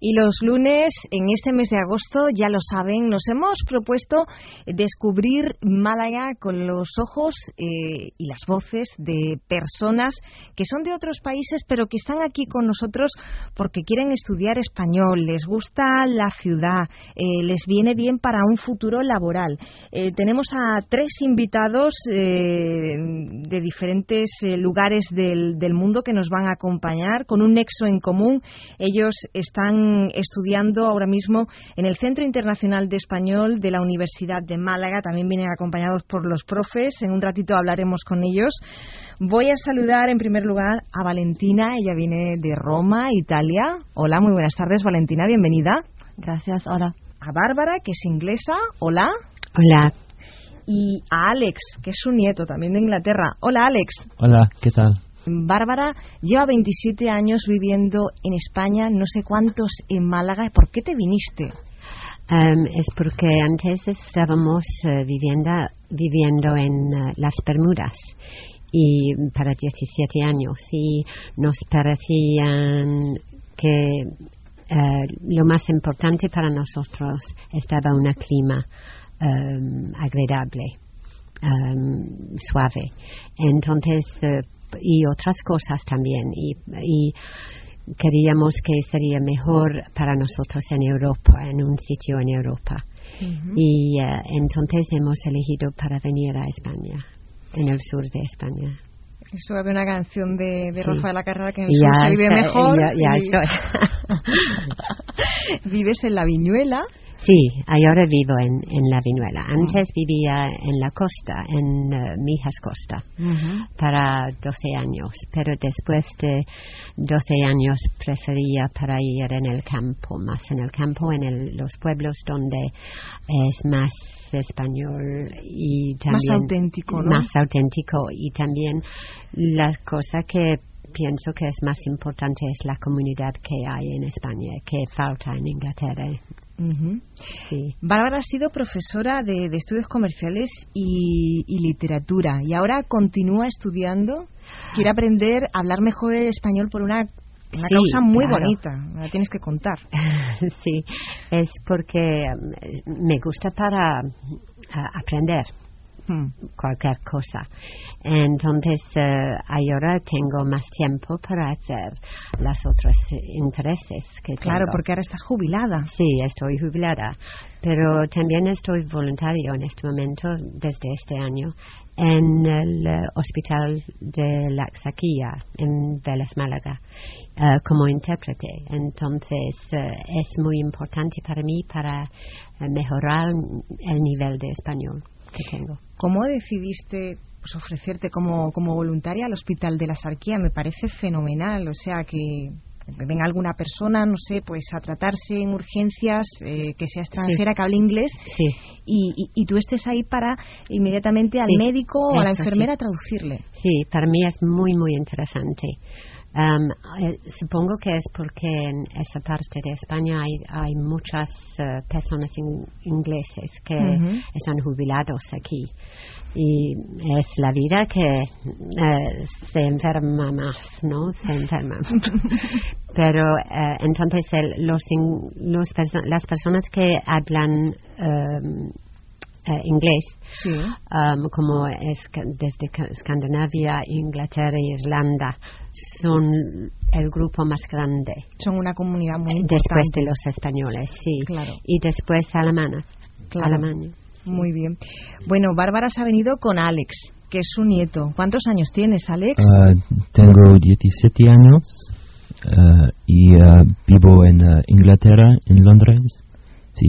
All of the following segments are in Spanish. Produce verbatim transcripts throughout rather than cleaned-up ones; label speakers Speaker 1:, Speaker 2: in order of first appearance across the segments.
Speaker 1: Y los lunes, en este mes de agosto, ya lo saben, nos hemos propuesto descubrir Málaga con los ojos eh, y las voces de personas que son de otros países, pero que están aquí con nosotros porque quieren estudiar español, les gusta la ciudad, eh, les viene bien para un futuro laboral. Eh, tenemos a tres invitados eh, de diferentes eh, lugares del, del mundo que nos van a acompañar con un nexo en común. Ellos están estudiando ahora mismo en el Centro Internacional de Español de la Universidad de Málaga. También vienen acompañados por los profes. En un ratito hablaremos con ellos. Voy a saludar en primer lugar a Valentina. Ella viene de Roma, Italia. Hola, muy buenas tardes, Valentina. Bienvenida.
Speaker 2: Gracias, hola.
Speaker 1: A Bárbara, que es inglesa. Hola.
Speaker 2: Hola.
Speaker 1: Y a Alex, que es su nieto, también de Inglaterra. Hola, Alex.
Speaker 3: Hola, ¿qué tal?
Speaker 1: Bárbara lleva veintisiete años viviendo en España, no sé cuántos en Málaga. ¿Por qué te viniste?
Speaker 2: Um, es porque antes estábamos uh, viviendo, viviendo en uh, las Bermudas y para diecisiete años y nos parecían que uh, lo más importante para nosotros estaba un clima um, agradable, um, suave. Entonces uh, y otras cosas también y, y queríamos que sería mejor para nosotros en Europa, en un sitio en Europa. Uh-huh. Y uh, entonces hemos elegido para venir a España, en el sur de España.
Speaker 1: Eso había una canción de, de
Speaker 2: sí.
Speaker 1: Rafael La Carrera, que en el
Speaker 2: ya
Speaker 1: sur se vive
Speaker 2: está,
Speaker 1: mejor.
Speaker 2: Ya, ya
Speaker 1: y...
Speaker 2: estoy.
Speaker 1: ¿Vives en La Viñuela?
Speaker 2: Sí, ahora vivo en, en La Viñuela. Antes uh-huh. vivía en la costa, en uh, Mijas Costa, uh-huh. para doce años. Pero después de doce años prefería para ir en el campo, más en el campo, en el, los pueblos donde es más español y también...
Speaker 1: Más auténtico, ¿no?
Speaker 2: Más auténtico y también la cosa que pienso que es más importante es la comunidad que hay en España, que falta en Inglaterra.
Speaker 1: Uh-huh.
Speaker 2: Sí.
Speaker 1: Bárbara ha sido profesora de, de estudios comerciales y, y literatura y ahora continúa estudiando. Quiere aprender a hablar mejor el español por una, una
Speaker 2: sí,
Speaker 1: causa muy
Speaker 2: claro.
Speaker 1: bonita. Me la tienes que contar.
Speaker 2: Sí, es porque me gusta para uh, aprender hmm. cualquier cosa. Entonces uh, ahora tengo más tiempo para hacer los otros intereses que
Speaker 1: Claro,
Speaker 2: tengo.
Speaker 1: porque ahora estás jubilada.
Speaker 2: Sí, estoy jubilada, pero también estoy voluntario en este momento, desde este año, en el uh, Hospital de la Axarquía, en Vélez, Málaga, uh, como intérprete. Entonces uh, es muy importante para mí para uh, mejorar el nivel de español que tengo.
Speaker 1: ¿Cómo decidiste pues, ofrecerte como, como voluntaria al Hospital de la Axarquía? Me parece fenomenal, o sea, que venga alguna persona, no sé, pues a tratarse en urgencias, eh, que sea extranjera, sí. que hable inglés,
Speaker 2: sí.
Speaker 1: y, y, y tú estés ahí para inmediatamente al
Speaker 2: sí.
Speaker 1: médico o a la enfermera
Speaker 2: sí.
Speaker 1: traducirle.
Speaker 2: Sí, para mí es muy, muy interesante. Um, eh, supongo que es porque en esa parte de España hay, hay muchas uh, personas in, ingleses que uh-huh. están jubilados aquí y es la vida que uh, se enferma más, ¿no? Se enferma. Pero uh, entonces el, los, in, los perso- las personas que hablan um, Uh, inglés,
Speaker 1: sí.
Speaker 2: um, como es desde Escandinavia, Inglaterra e Irlanda, son el grupo más grande.
Speaker 1: Son una comunidad muy importante.
Speaker 2: Después de los españoles, sí.
Speaker 1: Claro.
Speaker 2: Y después alemanas.
Speaker 1: Claro.
Speaker 2: Alemania. Sí.
Speaker 1: Muy bien. Bueno, Bárbara se ha venido con Alex, que es su nieto. ¿Cuántos años tienes, Alex?
Speaker 3: Uh, tengo diecisiete años uh, y uh, vivo en uh, Inglaterra, en Londres. Sí.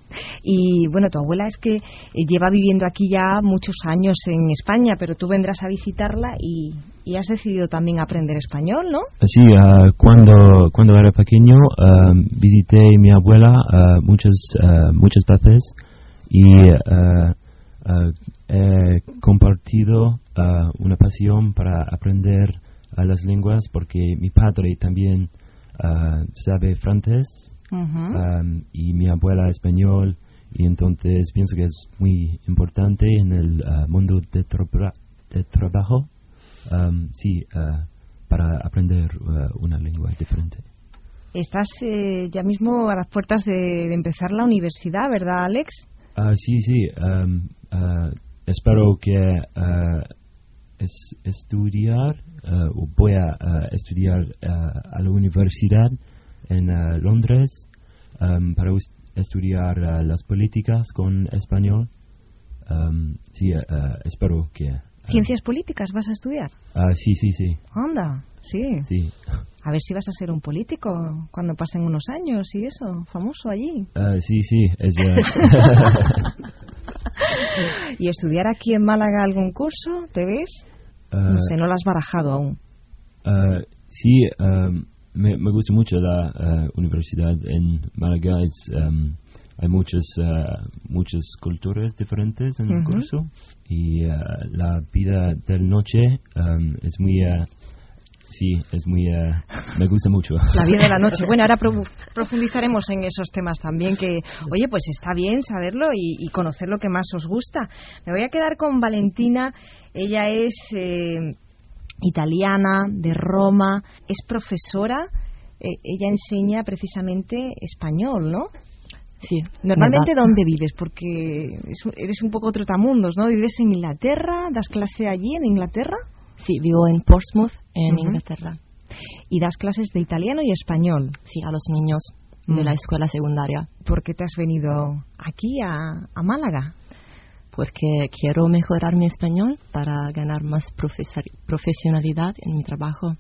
Speaker 1: Y bueno, tu abuela es que lleva viviendo aquí ya muchos años en España, pero tú vendrás a visitarla y, y has decidido también aprender español, ¿no?
Speaker 3: Sí, uh, cuando cuando era pequeño uh, visité a mi abuela uh, muchas uh, muchas veces y uh, uh, he compartido uh, una pasión para aprender uh, las lenguas porque mi padre también uh, sabe francés. Uh-huh. Um, y mi abuela español y entonces pienso que es muy importante en el uh, mundo de, tra- de trabajo um, sí uh, para aprender uh, una lengua diferente.
Speaker 1: Estás eh, ya mismo a las puertas de, de empezar la universidad, ¿verdad, Alex?
Speaker 3: Uh, sí, sí. Um, uh, espero que uh, es, estudiar, uh, voy a uh, estudiar uh, a la universidad en uh, Londres um, para estudiar uh, las políticas con español. Um, sí, uh, espero que... Uh,
Speaker 1: ¿Ciencias políticas vas a estudiar?
Speaker 3: Uh, sí, sí, sí.
Speaker 1: Anda, sí.
Speaker 3: Sí.
Speaker 1: A ver si vas a ser un político cuando pasen unos años y eso, famoso allí.
Speaker 3: Uh, sí, sí. Es, uh,
Speaker 1: ¿Y estudiar aquí en Málaga algún curso? ¿Te ves?
Speaker 3: Uh,
Speaker 1: no sé, no lo has barajado aún.
Speaker 3: Uh, sí, um, me, me gusta mucho la uh, universidad en Málaga. Es, um, hay muchas uh, muchas culturas diferentes en el
Speaker 1: uh-huh.
Speaker 3: curso y uh, la vida de noche um, es muy uh, sí es muy uh, me gusta mucho.
Speaker 1: La vida de la noche. Bueno, ahora pro- profundizaremos en esos temas también, que oye, pues está bien saberlo y, y conocer lo que más os gusta. Me voy a quedar con Valentina. Ella es eh, italiana, de Roma, es profesora. Eh, ella enseña precisamente español, ¿no?
Speaker 4: Sí.
Speaker 1: Normalmente, ¿dónde vives? Porque eres un poco trotamundos, ¿no? ¿Vives en Inglaterra? ¿Das clase allí en Inglaterra?
Speaker 4: Sí, vivo en Portsmouth, en
Speaker 1: uh-huh.
Speaker 4: Inglaterra.
Speaker 1: ¿Y das clases de italiano y español?
Speaker 4: Sí, a los niños uh-huh. de la escuela secundaria.
Speaker 1: ¿Por qué te has venido aquí a, a Málaga?
Speaker 4: Porque quiero mejorar mi español para ganar más profesor- profesionalidad en mi trabajo.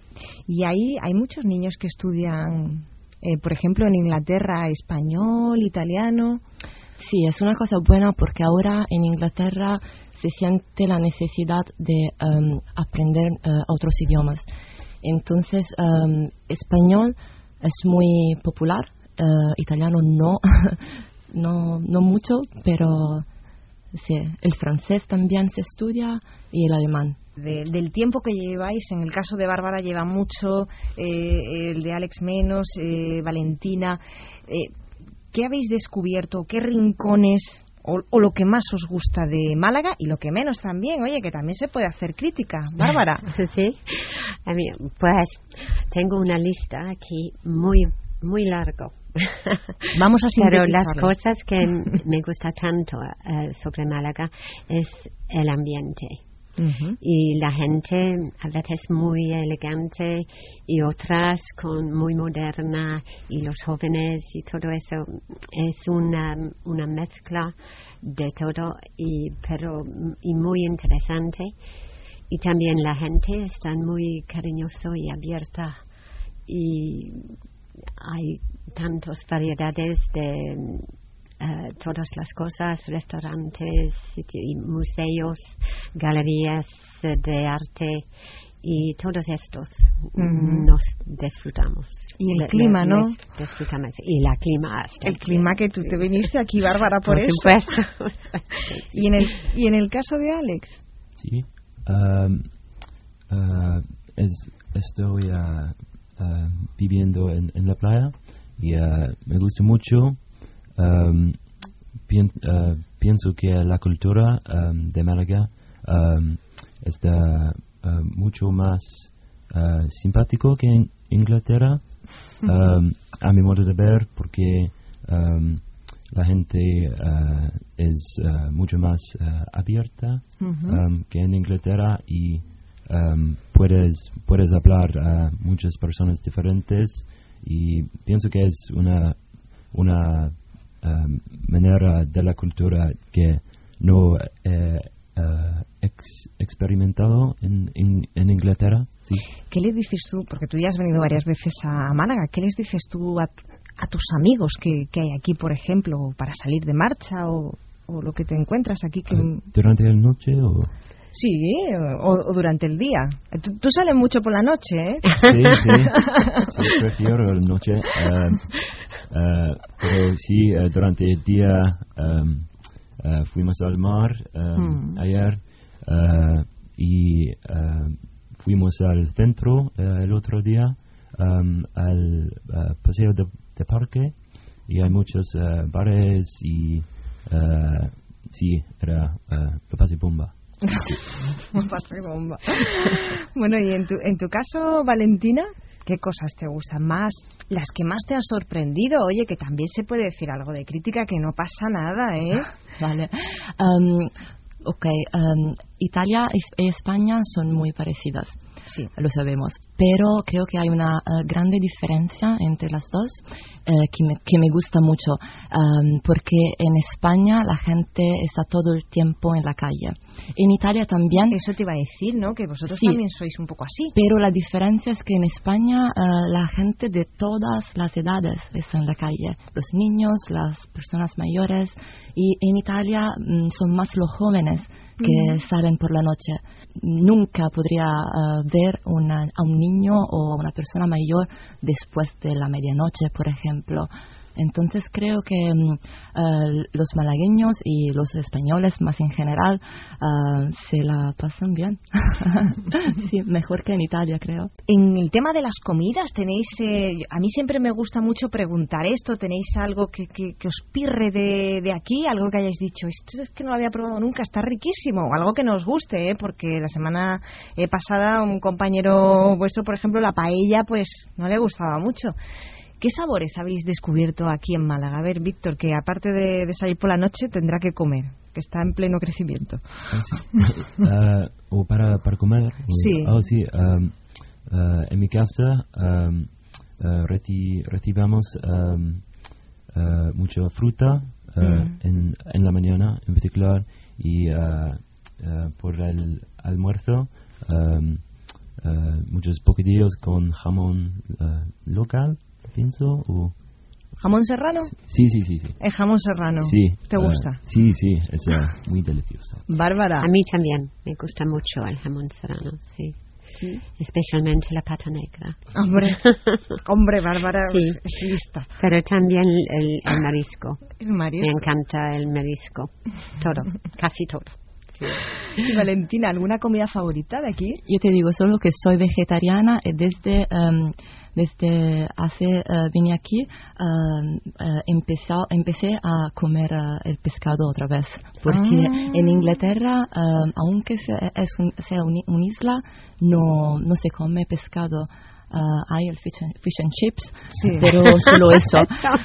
Speaker 1: Y ahí hay muchos niños que estudian... Eh, por ejemplo, en Inglaterra, español, italiano.
Speaker 4: Sí, es una cosa buena porque ahora en Inglaterra se siente la necesidad de um, aprender uh, otros idiomas. Entonces, um, español es muy popular, uh, italiano no, no, no mucho, pero sí, el francés también se estudia y el alemán.
Speaker 1: De, del tiempo que lleváis, en el caso de Bárbara lleva mucho, eh, el de Alex menos, eh, Valentina, eh, ¿qué habéis descubierto? ¿Qué rincones o, o lo que más os gusta de Málaga y lo que menos también? Oye, que también se puede hacer crítica, Bárbara.
Speaker 2: Sí, a mí, pues tengo una lista aquí muy, muy largo.
Speaker 1: Vamos a
Speaker 2: Pero las cosas que me gusta tanto uh, sobre Málaga es el ambiente. Uh-huh. Y la gente a veces muy elegante y otras con muy moderna, y los jóvenes y todo eso es una una mezcla de todo, y pero y muy interesante. Y también la gente está muy cariñoso y abierta, y hay tantas variedades de Uh, todas las cosas, restaurantes, y museos, galerías de arte, y todos estos mm-hmm. nos disfrutamos.
Speaker 1: Y el
Speaker 2: le,
Speaker 1: clima,
Speaker 2: le,
Speaker 1: ¿no?
Speaker 2: Disfrutamos. Y la clima.
Speaker 1: El clima que tú te viniste aquí, Bárbara, por,
Speaker 2: por
Speaker 1: eso.
Speaker 2: Supuesto.
Speaker 1: ¿Y en el y en el caso de Alex?
Speaker 3: Sí. Um, uh, es, estoy uh, uh, viviendo en, en la playa y uh, me gusta mucho. Um, pien, uh, pienso que la cultura um, de Málaga um, está uh, mucho más uh, simpático que en Inglaterra, um, a mi modo de ver, porque um, la gente uh, es uh, mucho más uh, abierta uh-huh. um, que en Inglaterra, y um, puedes puedes hablar a muchas personas diferentes, y pienso que es una una Um, manera de la cultura que no he uh, ex- experimentado en, en, en Inglaterra. ¿Sí?
Speaker 1: ¿Qué le dices tú? Porque tú ya has venido varias veces a Málaga. ¿Qué les dices tú a, a tus amigos que, que hay aquí, por ejemplo, para salir de marcha o, o lo que te encuentras aquí? Que...
Speaker 3: Uh, ¿Durante la noche o...?
Speaker 1: Sí, o, o durante el día. Tú, tú sales mucho por la noche, ¿eh?
Speaker 3: Sí, sí. Sí, prefiero la noche. Uh, uh, pero sí, uh, durante el día um, uh, fuimos al mar um, hmm. ayer uh, y uh, fuimos al centro uh, el otro día, um, al uh, paseo de, de parque, y hay muchos uh, bares y uh, sí, era uh, lo pasé bomba.
Speaker 1: Bomba. Bueno, y en tu, en tu caso, Valentina. ¿Qué cosas te gustan más? Las que más te han sorprendido. Oye, que también se puede decir algo de crítica, que no pasa nada, ¿eh?
Speaker 4: Vale. Um, ok, um, Italia y España son muy parecidas. Sí, lo sabemos, pero creo que hay una uh, grande diferencia entre las dos uh, que, me, que me gusta mucho, um, porque en España la gente está todo el tiempo en la calle. En Italia también.
Speaker 1: Eso te iba a decir, ¿no? Que vosotros
Speaker 4: sí,
Speaker 1: también sois un poco así.
Speaker 4: Pero la diferencia es que en España uh, la gente de todas las edades está en la calle, los niños, las personas mayores, y en Italia um, son más los jóvenes que mm. salen por la noche. Nunca podría uh, ver una, a un niño o a una persona mayor después de la medianoche, por ejemplo. Entonces creo que um, uh, los malagueños y los españoles más en general uh, se la pasan bien. Sí, mejor que en Italia, creo.
Speaker 1: En el tema de las comidas tenéis, eh, a mí siempre me gusta mucho preguntar esto, ¿tenéis algo que, que, que os pirre de, de aquí? Algo que hayáis dicho, esto es que no lo había probado nunca, está riquísimo, o algo que no os guste, ¿eh? Porque la semana eh, pasada un compañero vuestro, por ejemplo, la paella, pues no le gustaba mucho. ¿Qué sabores habéis descubierto aquí en Málaga? A ver, Víctor, que aparte de, de salir por la noche tendrá que comer, que está en pleno crecimiento.
Speaker 3: uh, ¿O para, para comer?
Speaker 1: Sí.
Speaker 3: Oh, sí. Um, uh, en mi casa um, uh, reci, recibamos um, uh, mucha fruta uh, mm. en, en la mañana, en particular, y uh, uh, por el almuerzo um, uh, muchos bocadillos con jamón uh, local. Pienso o
Speaker 1: ¿Jamón serrano?
Speaker 3: Sí, sí, sí, sí.
Speaker 1: ¿El jamón serrano?
Speaker 3: Sí.
Speaker 1: ¿Te
Speaker 3: uh,
Speaker 1: gusta?
Speaker 3: Sí, sí, es uh, muy delicioso.
Speaker 1: Bárbara.
Speaker 2: A mí también me gusta mucho el jamón serrano, sí. Sí. Especialmente la pata negra.
Speaker 1: Hombre, hombre, Bárbara
Speaker 2: sí.
Speaker 1: es lista.
Speaker 2: Pero también el, el marisco.
Speaker 1: El marisco.
Speaker 2: Me encanta el marisco. Todo, casi todo. Sí.
Speaker 1: Y Valentina, ¿alguna comida favorita de aquí?
Speaker 4: Yo te digo solo que soy vegetariana y desde um, desde hace uh, vine aquí uh, uh, empezó, empecé a comer uh, el pescado otra vez, porque ah. en Inglaterra uh, aunque sea, es un, sea un, un isla, no no se come pescado. Uh, hay el fish and, fish and chips, sí. Pero solo eso.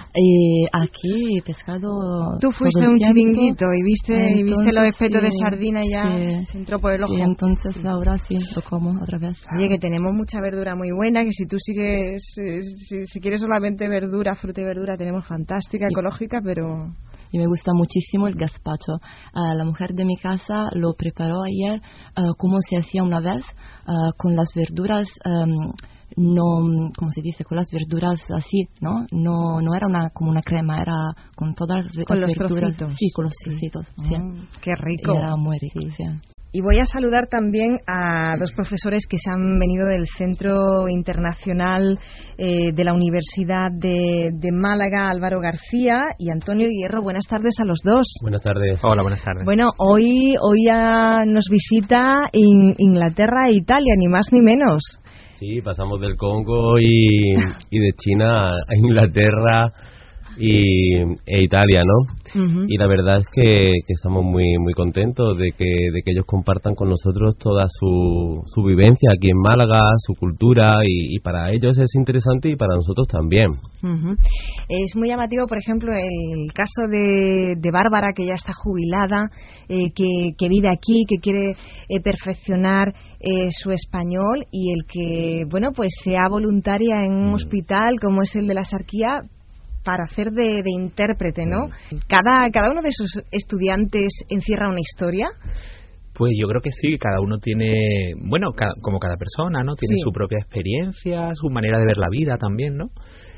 Speaker 4: Y aquí pescado.
Speaker 1: Tú fuiste a un tiempo, chiringuito y viste entonces, y viste los efectos sí, de sardina y ya sí, se entró por el ojo.
Speaker 4: Y entonces sí. Ahora sí lo como otra vez.
Speaker 1: Oye, que tenemos mucha verdura muy buena, que si tú sigues, si, si quieres solamente verdura, fruta y verdura, tenemos fantástica, ecológica, pero...
Speaker 4: Y me gusta muchísimo el gazpacho. Uh, la mujer de mi casa lo preparó ayer uh, como se hacía una vez, uh, con las verduras... Um, no, como se dice, con las verduras así, ¿no? No no era una como una crema, era con todas las
Speaker 1: con los
Speaker 4: verduras.
Speaker 1: Trocitos.
Speaker 4: Sí, con los trocitos. Sí.
Speaker 1: Mm, qué rico.
Speaker 4: Y era muy rico, sí. Sí.
Speaker 1: Y voy a saludar también a dos profesores que se han venido del Centro Internacional eh, de la Universidad de, de Málaga, Álvaro García y Antonio Hierro. Buenas tardes a los dos.
Speaker 5: Buenas tardes.
Speaker 6: Hola, buenas tardes.
Speaker 1: Bueno, hoy, hoy ya nos visita in, Inglaterra e Italia, ni más ni menos.
Speaker 5: Sí, pasamos del Congo y, y de China a Inglaterra y, e Italia, ¿no? Uh-huh. Y la verdad es que, que estamos muy muy contentos de que de que ellos compartan con nosotros toda su, su vivencia aquí en Málaga, su cultura, y, y para ellos es interesante y para nosotros también.
Speaker 1: Uh-huh. Es muy llamativo, por ejemplo, el caso de, de Bárbara, que ya está jubilada, eh, que, que vive aquí, que quiere eh, perfeccionar eh, su español, y el que, bueno, pues sea voluntaria en un hospital como es el de la Sarquía para hacer de, de intérprete, ¿no? Cada, cada uno de sus estudiantes encierra una historia.
Speaker 6: Pues yo creo que sí, cada uno tiene, bueno, cada, como cada persona, ¿no? Tiene sí. su propia experiencia, su manera de ver la vida también, ¿no?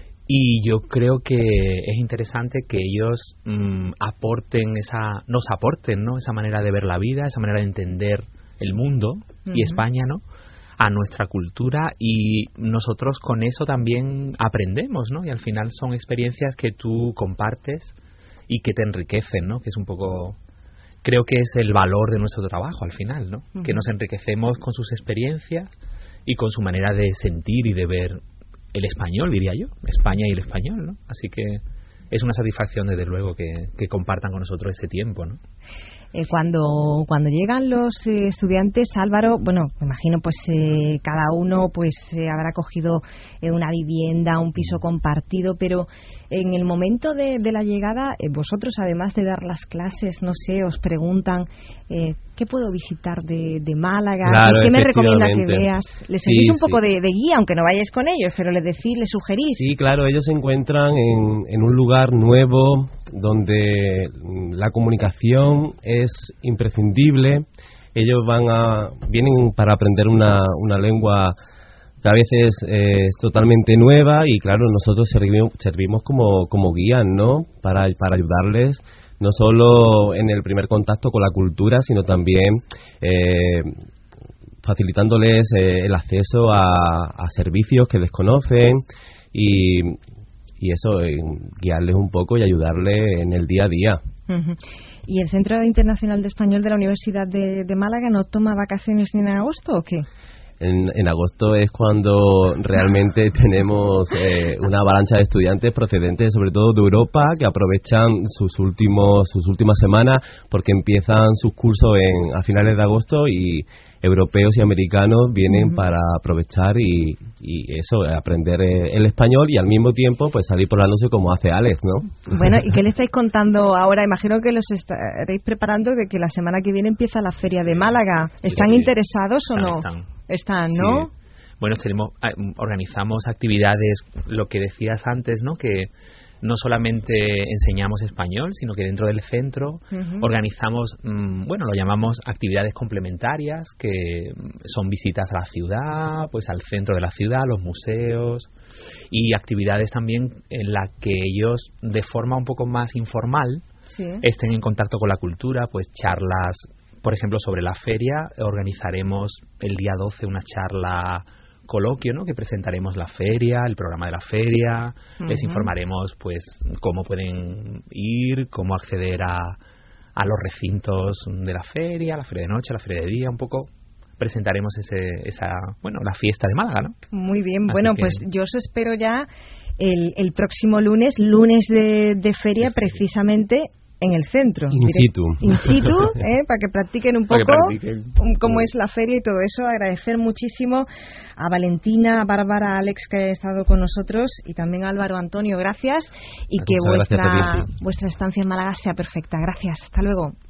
Speaker 6: Y yo creo que es interesante que ellos mmm, aporten esa, nos aporten, ¿no? Esa manera de ver la vida, esa manera de entender el mundo uh-huh. y España, ¿no? A nuestra cultura, y nosotros con eso también aprendemos, ¿no? Y al final son experiencias que tú compartes y que te enriquecen, ¿no? Que es un poco, creo que es el valor de nuestro trabajo al final, ¿no? Uh-huh. Que nos enriquecemos con sus experiencias y con su manera de sentir y de ver el español, diría yo, España y el español, ¿no? Así que es una satisfacción desde luego que, que compartan con nosotros ese tiempo, ¿no?
Speaker 1: Eh, cuando cuando llegan los eh, estudiantes, Álvaro, bueno, me imagino pues eh, cada uno pues eh, habrá cogido eh, una vivienda, un piso compartido, pero en el momento de, de la llegada, eh, vosotros además de dar las clases, no sé, os preguntan eh, ¿qué puedo visitar de, de Málaga?
Speaker 5: Claro,
Speaker 1: ¿Qué me recomienda que veas? Les
Speaker 5: sí,
Speaker 1: seguís un
Speaker 5: sí.
Speaker 1: poco de, de guía, aunque no vayáis con ellos, pero les decís, les sugerís.
Speaker 5: Sí, claro, ellos se encuentran en, en un lugar nuevo donde la comunicación es imprescindible. Ellos van a vienen para aprender una, una lengua que a veces eh, es totalmente nueva y claro, nosotros servimos, servimos como, como guías, ¿no? Para, para ayudarles no solo en el primer contacto con la cultura, sino también eh, facilitándoles eh, el acceso a, a servicios que desconocen y, y eso, eh, guiarles un poco y ayudarles en el día a día.
Speaker 1: Uh-huh. ¿Y el Centro Internacional de Español de la Universidad de, de Málaga no toma vacaciones ni en agosto o qué?
Speaker 5: En, en agosto es cuando realmente tenemos eh, una avalancha de estudiantes procedentes sobre todo de Europa que aprovechan sus últimos sus últimas semanas porque empiezan sus cursos en, a finales de agosto y europeos y americanos vienen uh-huh. para aprovechar y, y eso, aprender el español y al mismo tiempo pues salir por la noche como hace Alex, ¿no?
Speaker 1: Bueno, ¿y qué le estáis contando ahora? Imagino que los estaréis preparando de que la semana que viene empieza la Feria de Málaga. ¿Están
Speaker 6: sí,
Speaker 1: interesados
Speaker 6: están,
Speaker 1: o no?
Speaker 6: Están.
Speaker 1: Están, ¿no?
Speaker 6: Sí. Bueno, tenemos, organizamos actividades, lo que decías antes, ¿no? Que no solamente enseñamos español, sino que dentro del centro uh-huh. organizamos, mmm, bueno, lo llamamos actividades complementarias, que son visitas a la ciudad, pues al centro de la ciudad, los museos, y actividades también en las que ellos, de forma un poco más informal, sí. estén en contacto con la cultura, pues charlas. Por ejemplo, sobre la feria, organizaremos el día doce una charla coloquio, ¿no? Que presentaremos la feria, el programa de la feria, uh-huh. les informaremos pues cómo pueden ir, cómo acceder a, a los recintos de la feria, la feria de noche, la feria de día, un poco presentaremos ese, esa, bueno, la fiesta de Málaga, ¿no?
Speaker 1: Muy bien,
Speaker 6: Así
Speaker 1: bueno,
Speaker 6: que...
Speaker 1: pues yo os espero ya el, el próximo lunes, lunes de, de feria, de precisamente en el centro.
Speaker 5: In situ.
Speaker 1: In situ, ¿eh? Para que practiquen un poco
Speaker 6: practiquen.
Speaker 1: cómo es la feria y todo eso. Agradecer muchísimo a Valentina, a Bárbara, a Alex que han estado con nosotros y también a Álvaro, Antonio, gracias y Muchas que vuestra, vuestra estancia en Málaga sea perfecta. Gracias. Hasta luego.